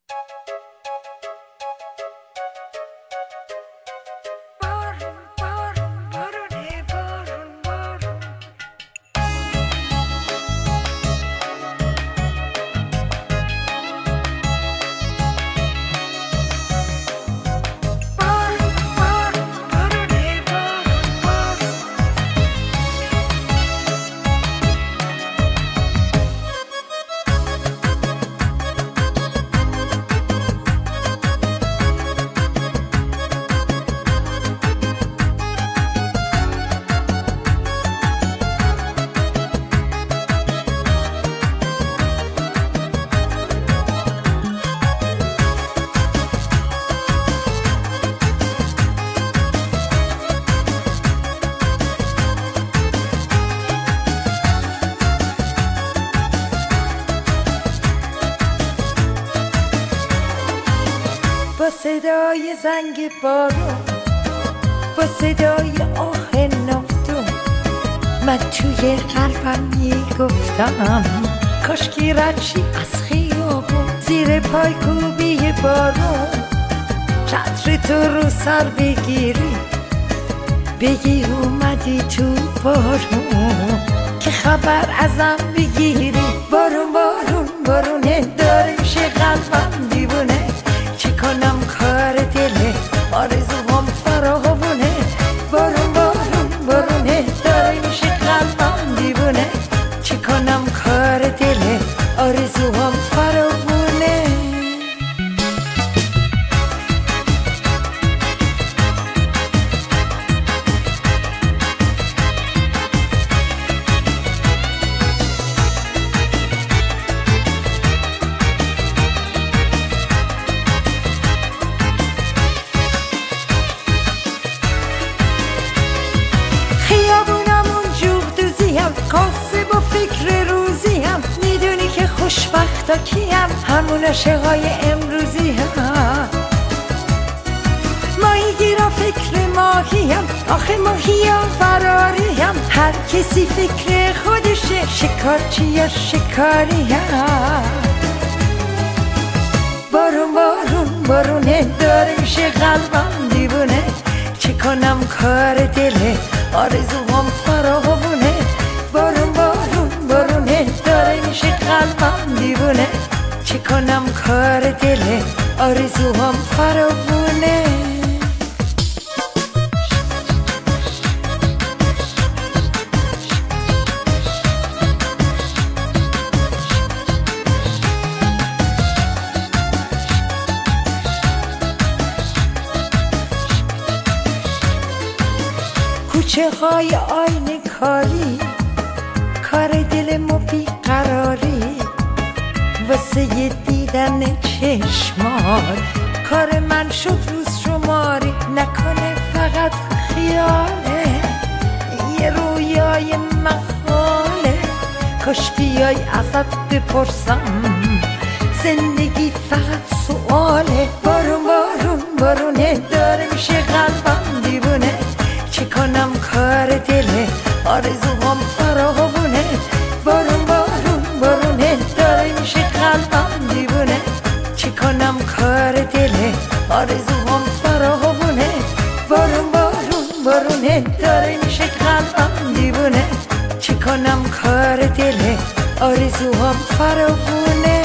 با صدای زنگ بارون، با صدای آه نفتون، من توی قلبم میگفتم کاشکی رچی از خیابون، زیر پایکوبی بارون چتر تو رو سر بگیری، بگی اومدی تو بارون که خبر ازم بگیری. بارون بارون بارونه داره میشه قلبم دیوونه، چی کنم کار دله آرزوام فراوونه. بارون بارون بارونه داره میشه قلبم دیوونه، چی کنم کار دله آرزوام فراوونه. خوشبختا کیم همون عاشقای امروزی هم، ماهی گیرا فکر ماهیم، آخه ماهیا فراری هم، هر کسی فکر خودشه، شکارچی یا شکاری هم. بارون بارون بارونه داره میشه قلبم دیوونه، چه کنم کار دله آرزوام فراوونه. بارون بارون بارونه داره میشه قلبم دیوونه، چه کنم کار دله آرزوام فراوونه. کوچه های آینه کاری، کار دل ما بیقراری، واسه دیدن چشمات کار من شد روز شماری. نکنه فقط خیاله یه رویای محاله، کاش بیای ازت بپرسم زندگی فقط سؤاله. بارون بارون بارونه داره میشه قلبم دیوونه، چه کنم کار دله آرزوام فراوونه. بارون بارون بارونه داره میشه قلبم دیوونه، چه کنم کار دله آرزوام فراوونه. بارون بارون بارونه داره میشه قلبم دیوونه، چه کنم کار دله آرزوام فراوونه.